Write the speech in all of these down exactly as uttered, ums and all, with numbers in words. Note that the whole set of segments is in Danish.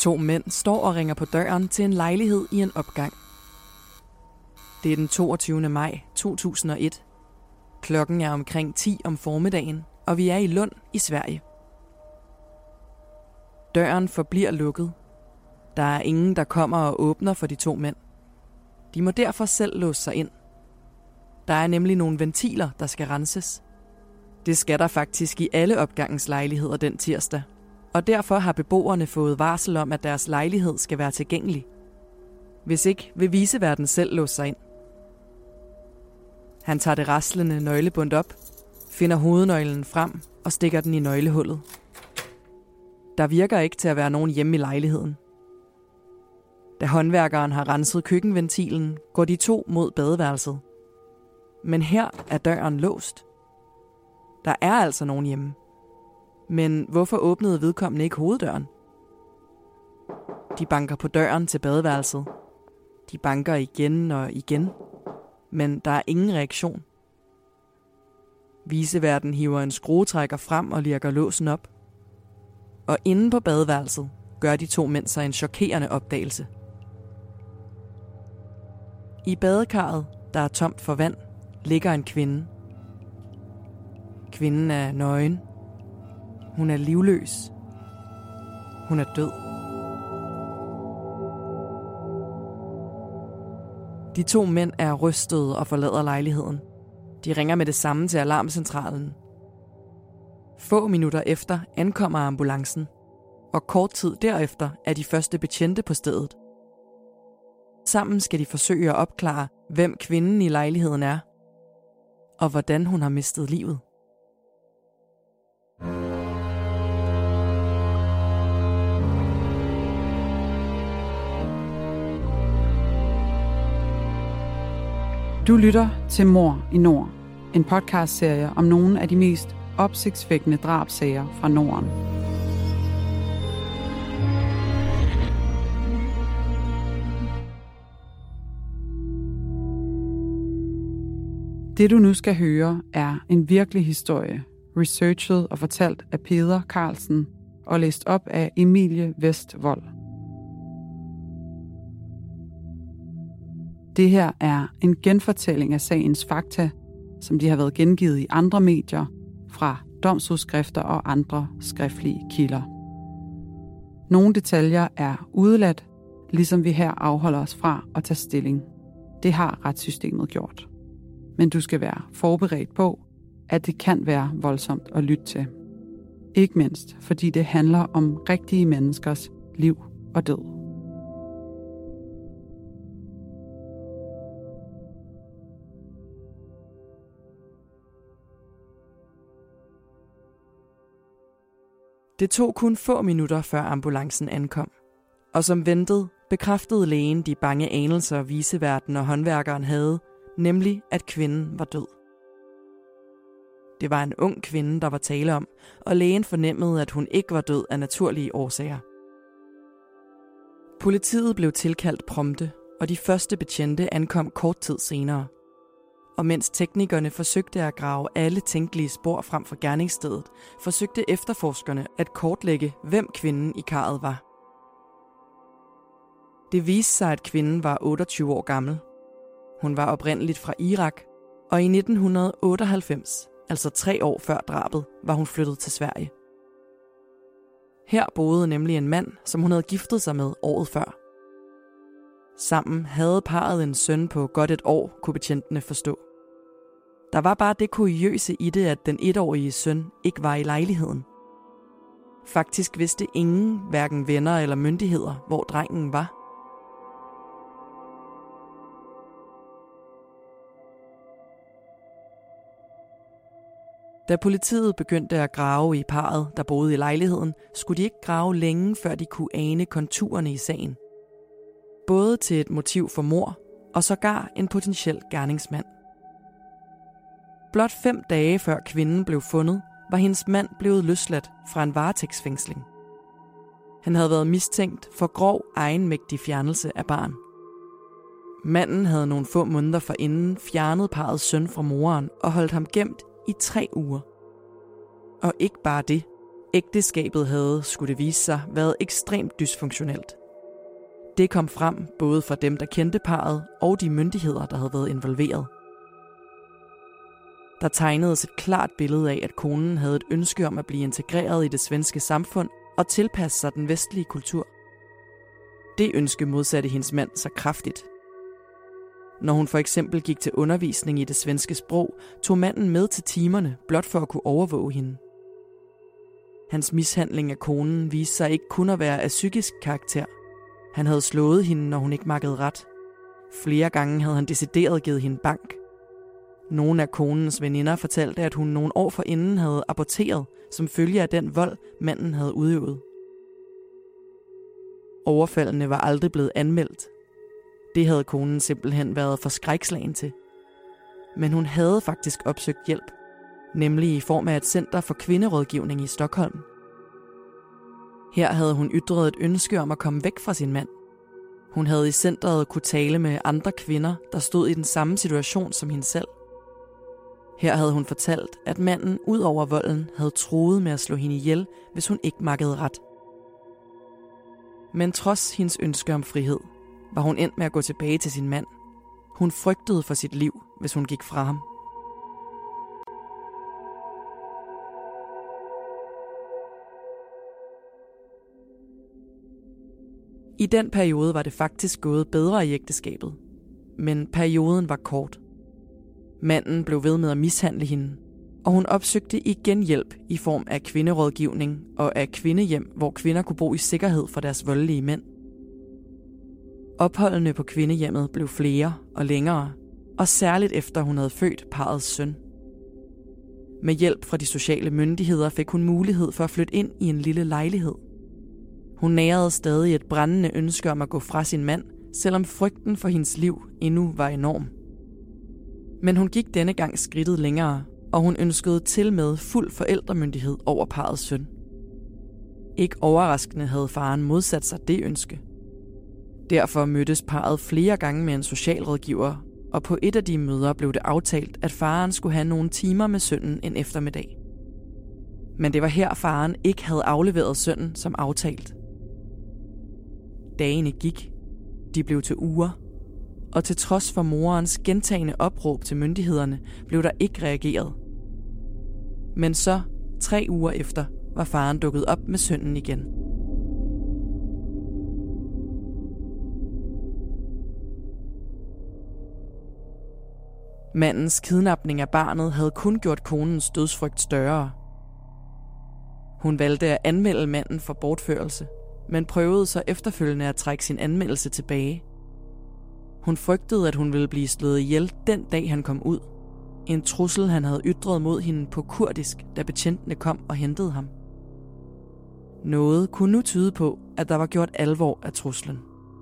To mænd står og ringer på døren til en lejlighed i en opgang. Det er den toogtyvende maj to tusind og et. Klokken er omkring ti om formiddagen, og vi er i Lund i Sverige. Døren forbliver lukket. Der er ingen, der kommer og åbner for de to mænd. De må derfor selv låse sig ind. Der er nemlig nogle ventiler, der skal renses. Det skal der faktisk i alle opgangens lejligheder den tirsdag, og derfor har beboerne fået varsel om, at deres lejlighed skal være tilgængelig. Hvis ikke, vil viceværten selv låse sig ind. Han tager det raslende nøglebund op, finder hovednøglen frem og stikker den i nøglehullet. Der virker ikke til at være nogen hjemme i lejligheden. Da håndværkeren har renset køkkenventilen, går de to mod badeværelset. Men her er døren låst. Der er altså nogen hjemme. Men hvorfor åbnede vedkommende ikke hoveddøren? De banker på døren til badeværelset. De banker igen og igen. Men der er ingen reaktion. Viceværten hiver en skruetrækker frem og lirker låsen op. Og inde på badeværelset gør de to mænd sig en chokerende opdagelse. I badekarret, der er tomt for vand, ligger en kvinde. Kvinden er nøgen. Hun er livløs. Hun er død. De to mænd er rystede og forlader lejligheden. De ringer med det samme til alarmcentralen. Få minutter efter ankommer ambulancen, og kort tid derefter er de første betjente på stedet. Sammen skal de forsøge at opklare, hvem kvinden i lejligheden er, og hvordan hun har mistet livet. Du lytter til Mord i Nord, en podcastserie om nogle af de mest opsigtsvækkende drabssager fra Norden. Det du nu skal høre er en virkelig historie, researchet og fortalt af Peder Carlsen og læst op af Emilie Vestvold. Det her er en genfortælling af sagens fakta, som de har været gengivet i andre medier, fra domsudskrifter og andre skriftlige kilder. Nogle detaljer er udeladt, ligesom vi her afholder os fra at tage stilling. Det har retssystemet gjort. Men du skal være forberedt på, at det kan være voldsomt at lytte til. Ikke mindst, fordi det handler om rigtige menneskers liv og død. Det tog kun få minutter, før ambulancen ankom. Og som ventet, bekræftede lægen de bange anelser, viceværten og håndværkeren havde, nemlig at kvinden var død. Det var en ung kvinde, der var tale om, og lægen fornemmede, at hun ikke var død af naturlige årsager. Politiet blev tilkaldt prompte, og de første betjente ankom kort tid senere. Og mens teknikerne forsøgte at grave alle tænkelige spor frem fra gerningsstedet, forsøgte efterforskerne at kortlægge, hvem kvinden i karret var. Det viste sig, at kvinden var otteogtyve år gammel. Hun var oprindeligt fra Irak, og i nitten otteoghalvfems, altså tre år før drabet, var hun flyttet til Sverige. Her boede nemlig en mand, som hun havde giftet sig med året før. Sammen havde parret en søn på godt et år, kunne betjentene forstå. Der var bare det kuriøse i det, at den etårige søn ikke var i lejligheden. Faktisk vidste ingen, hverken venner eller myndigheder, hvor drengen var. Da politiet begyndte at grave i parret, der boede i lejligheden, skulle de ikke grave længe, før de kunne ane konturerne i sagen. Både til et motiv for mord, og sågar en potentiel gerningsmand. Blot fem dage før kvinden blev fundet, var hendes mand blevet løsladt fra en varetægtsfængsling. Han havde været mistænkt for grov egenmægtig fjernelse af barn. Manden havde nogle få måneder forinden fjernet parrets søn fra moren og holdt ham gemt i tre uger. Og ikke bare det. Ægteskabet havde, skulle det vise sig, været ekstremt dysfunktionelt. Det kom frem både fra dem, der kendte parret, og de myndigheder, der havde været involveret. Der tegnedes et klart billede af, at konen havde et ønske om at blive integreret i det svenske samfund og tilpasse sig den vestlige kultur. Det ønske modsatte hendes mand så kraftigt. Når hun for eksempel gik til undervisning i det svenske sprog, tog manden med til timerne, blot for at kunne overvåge hende. Hans mishandling af konen viste sig ikke kun at være af psykisk karakter. Han havde slået hende, når hun ikke makkede ret. Flere gange havde han decideret givet hende bank. Nogle af konens veninder fortalte, at hun nogle år forinden havde aborteret som følge af den vold, manden havde udøvet. Overfaldene var aldrig blevet anmeldt. Det havde konen simpelthen været for skrækslagen til. Men hun havde faktisk opsøgt hjælp, nemlig i form af et center for kvinderådgivning i Stockholm. Her havde hun ytret et ønske om at komme væk fra sin mand. Hun havde i centret kunne tale med andre kvinder, der stod i den samme situation som hende selv. Her havde hun fortalt, at manden ud over volden havde truet med at slå hende ihjel, hvis hun ikke makkede ret. Men trods hendes ønske om frihed, var hun endt med at gå tilbage til sin mand. Hun frygtede for sit liv, hvis hun gik fra ham. I den periode var det faktisk gået bedre i ægteskabet, men perioden var kort. Manden blev ved med at mishandle hende, og hun opsøgte igen hjælp i form af kvinderådgivning og af kvindehjem, hvor kvinder kunne bo i sikkerhed for deres voldelige mænd. Opholdene på kvindehjemmet blev flere og længere, og særligt efter hun havde født parrets søn. Med hjælp fra de sociale myndigheder fik hun mulighed for at flytte ind i en lille lejlighed. Hun nærede stadig et brændende ønske om at gå fra sin mand, selvom frygten for hendes liv endnu var enorm. Men hun gik denne gang skridtet længere, og hun ønskede til med fuld forældremyndighed over parrets søn. Ikke overraskende havde faren modsat sig det ønske. Derfor mødtes parret flere gange med en socialrådgiver, og på et af de møder blev det aftalt, at faren skulle have nogle timer med sønnen en eftermiddag. Men det var her, faren ikke havde afleveret sønnen som aftalt. Dagene gik. De blev til uger. Og til trods for morens gentagne opråb til myndighederne, blev der ikke reageret. Men så, tre uger efter, var faren dukket op med sønnen igen. Mandens kidnapning af barnet havde kun gjort konens dødsfrygt større. Hun valgte at anmelde manden for bortførelse, men prøvede så efterfølgende at trække sin anmeldelse tilbage. Hun frygtede, at hun ville blive slået ihjel den dag, han kom ud. En trussel, han havde ytret mod hende på kurdisk, da betjentene kom og hentede ham. Noget kunne nu tyde på, at der var gjort alvor af truslen.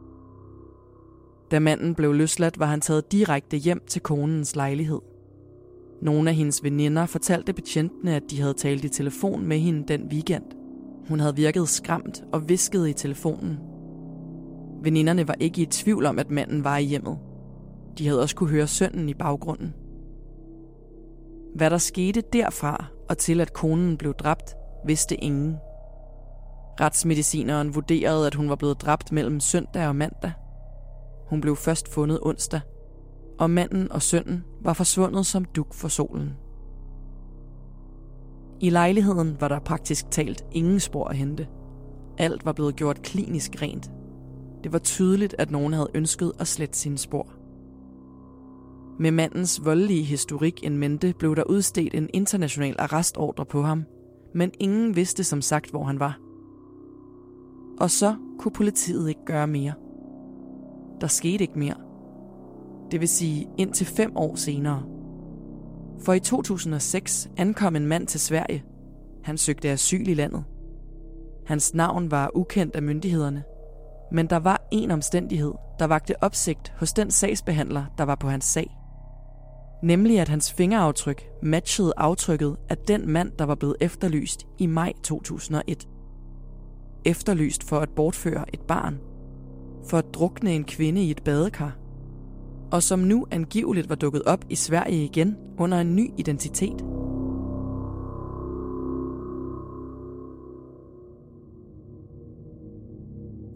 Da manden blev løsladt, var han taget direkte hjem til konens lejlighed. Nogle af hendes veninder fortalte betjentene, at de havde talt i telefon med hende den weekend. Hun havde virket skræmt og hviskede i telefonen. Veninderne var ikke i tvivl om, at manden var i hjemmet. De havde også kunne høre sønnen i baggrunden. Hvad der skete derfra og til, at konen blev dræbt, vidste ingen. Retsmedicineren vurderede, at hun var blevet dræbt mellem søndag og mandag. Hun blev først fundet onsdag, og manden og sønnen var forsvundet som dug for solen. I lejligheden var der praktisk talt ingen spor at hente. Alt var blevet gjort klinisk rent. Det var tydeligt, at nogen havde ønsket at slette sine spor. Med mandens voldelige historik in mente blev der udstedt en international arrestordre på ham, men ingen vidste som sagt, hvor han var. Og så kunne politiet ikke gøre mere. Der skete ikke mere. Det vil sige indtil fem år senere. For i to tusind og seks ankom en mand til Sverige. Han søgte asyl i landet. Hans navn var ukendt af myndighederne, men der var en omstændighed, der vakte opsigt hos den sagsbehandler, der var på hans sag. Nemlig at hans fingeraftryk matchede aftrykket af den mand, der var blevet efterlyst i maj to tusind og et. Efterlyst for at bortføre et barn. For at drukne en kvinde i et badekar. Og som nu angiveligt var dukket op i Sverige igen under en ny identitet.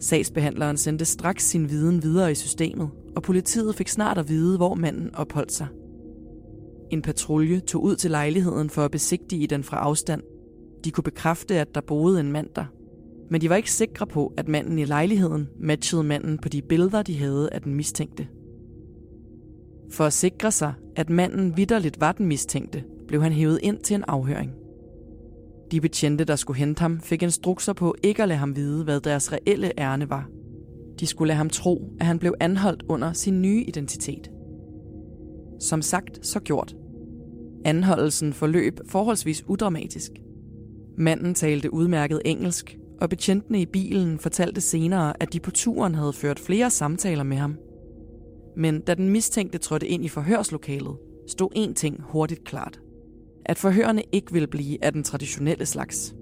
Sagsbehandleren sendte straks sin viden videre i systemet, og politiet fik snart at vide, hvor manden opholdt sig. En patrulje tog ud til lejligheden for at besigtige den fra afstand. De kunne bekræfte, at der boede en mand der. Men de var ikke sikre på, at manden i lejligheden matchede manden på de billeder, de havde af den mistænkte. For at sikre sig, at manden vitterligt var den mistænkte, blev han hævet ind til en afhøring. De betjente, der skulle hente ham, fik instrukser på ikke at lade ham vide, hvad deres reelle ærne var. De skulle lade ham tro, at han blev anholdt under sin nye identitet. Som sagt, så gjort. Anholdelsen forløb forholdsvis udramatisk. Manden talte udmærket engelsk, og betjentene i bilen fortalte senere, at de på turen havde ført flere samtaler med ham. Men da den mistænkte trådte ind i forhørslokalet, stod én ting hurtigt klart. At forhørene ikke ville blive af den traditionelle slags.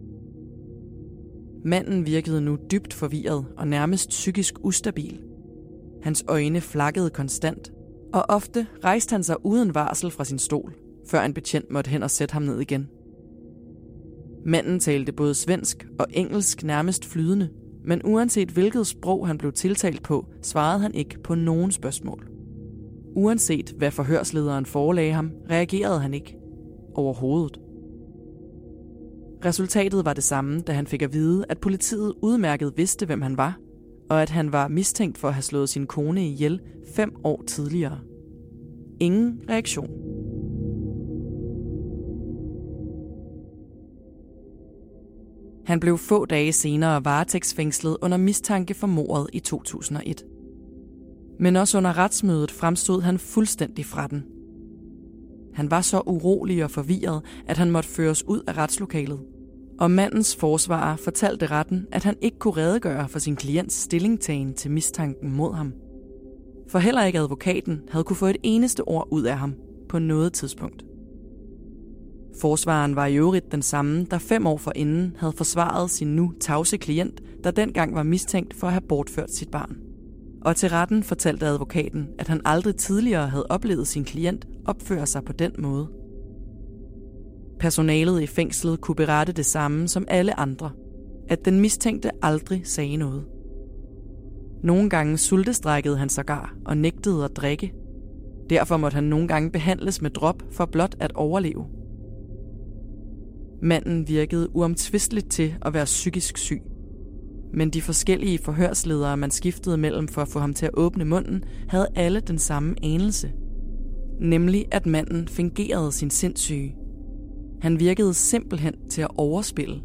Manden virkede nu dybt forvirret og nærmest psykisk ustabil. Hans øjne flakkede konstant, og ofte rejste han sig uden varsel fra sin stol, før en betjent måtte hen og sætte ham ned igen. Manden talte både svensk og engelsk nærmest flydende, men uanset hvilket sprog han blev tiltalt på, svarede han ikke på nogen spørgsmål. Uanset hvad forhørslederen forelagde ham, reagerede han ikke overhovedet. Resultatet var det samme, da han fik at vide, at politiet udmærket vidste, hvem han var, og at han var mistænkt for at have slået sin kone ihjel fem år tidligere. Ingen reaktion. Han blev få dage senere varetægtsfængslet under mistanke for mordet i to tusind og et. Men også under retsmødet fremstod han fuldstændig fra den. Han var så urolig og forvirret, at han måtte føres ud af retslokalet. Og mandens forsvarer fortalte retten, at han ikke kunne redegøre for sin klients stillingtagen til mistanken mod ham. For heller ikke advokaten havde kunne få et eneste ord ud af ham på noget tidspunkt. Forsvareren var i øvrigt den samme, der fem år forinden havde forsvaret sin nu tavse klient, der dengang var mistænkt for at have bortført sit barn. Og til retten fortalte advokaten, at han aldrig tidligere havde oplevet sin klient opføre sig på den måde. Personalet i fængslet kunne berette det samme som alle andre, at den mistænkte aldrig sagde noget. Nogle gange sultestrækkede han sågar og nægtede at drikke. Derfor måtte han nogle gange behandles med drop for blot at overleve. Manden virkede uomtvisteligt til at være psykisk syg. Men de forskellige forhørsledere, man skiftede mellem for at få ham til at åbne munden, havde alle den samme anelse. Nemlig at manden fingerede sin sindssyge. Han virkede simpelthen til at overspille.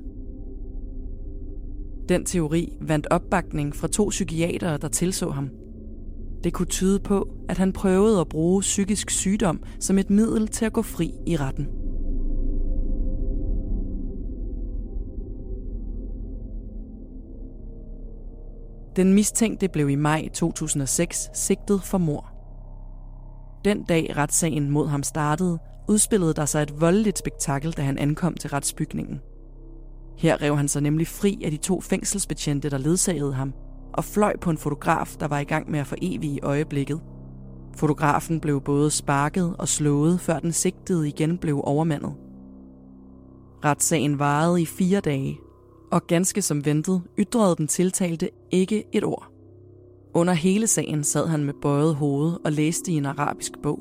Den teori vandt opbakning fra to psykiatere, der tilså ham. Det kunne tyde på, at han prøvede at bruge psykisk sygdom som et middel til at gå fri i retten. Den mistænkte blev i maj to tusind og seks sigtet for mord. Den dag retssagen mod ham startede, udspillede der sig et voldeligt spektakel, da han ankom til retsbygningen. Her rev han sig nemlig fri af de to fængselsbetjente, der ledsagede ham, og fløj på en fotograf, der var i gang med at forevige øjeblikket. Fotografen blev både sparket og slået, før den sigtede igen blev overmandet. Retssagen varede i fire dage, og ganske som ventet ytrede den tiltalte ikke et ord. Under hele sagen sad han med bøjet hoved og læste i en arabisk bog.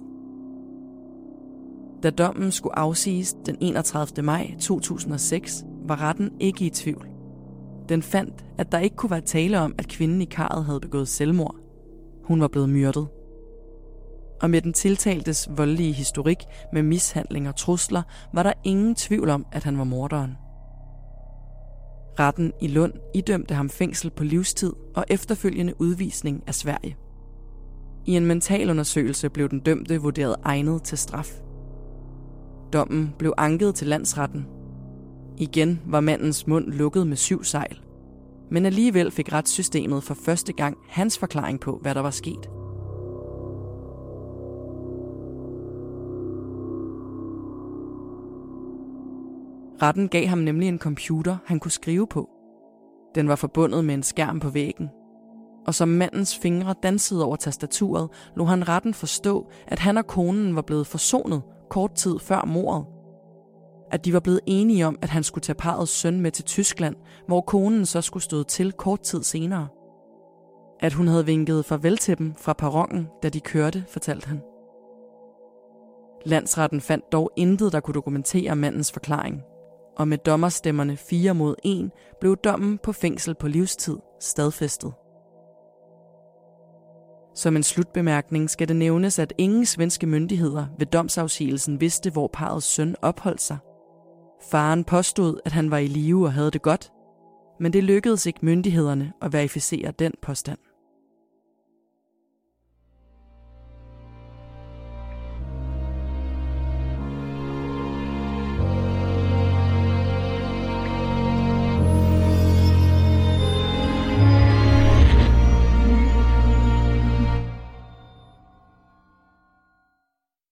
Da dommen skulle afsiges den enogtredivte maj to tusind og seks, var retten ikke i tvivl. Den fandt, at der ikke kunne være tale om, at kvinden i karret havde begået selvmord. Hun var blevet myrdet. Og med den tiltaltes voldelige historik med mishandling og trusler, var der ingen tvivl om, at han var morderen. Retten i Lund idømte ham fængsel på livstid og efterfølgende udvisning af Sverige. I en mentalundersøgelse blev den dømte vurderet egnet til straf. Dommen blev anket til landsretten. Igen var mandens mund lukket med syv sejl. Men alligevel fik retssystemet for første gang hans forklaring på, hvad der var sket. Retten gav ham nemlig en computer, han kunne skrive på. Den var forbundet med en skærm på væggen. Og som mandens fingre dansede over tastaturet, lod han retten forstå, at han og konen var blevet forsonet kort tid før mordet. at de var blevet enige om, at han skulle tage parrets søn med til Tyskland, hvor konen så skulle støde til kort tid senere. At hun havde vinket farvel til dem fra perronen, da de kørte, fortalte han. Landsretten fandt dog intet, der kunne dokumentere mandens forklaring, og med dommerstemmerne fire mod en blev dommen på fængsel på livstid stadfæstet. Som en slutbemærkning skal det nævnes, at ingen svenske myndigheder ved domsafsigelsen vidste, hvor parrets søn opholdt sig. Faren påstod, at han var i live og havde det godt, men det lykkedes ikke myndighederne at verificere den påstand.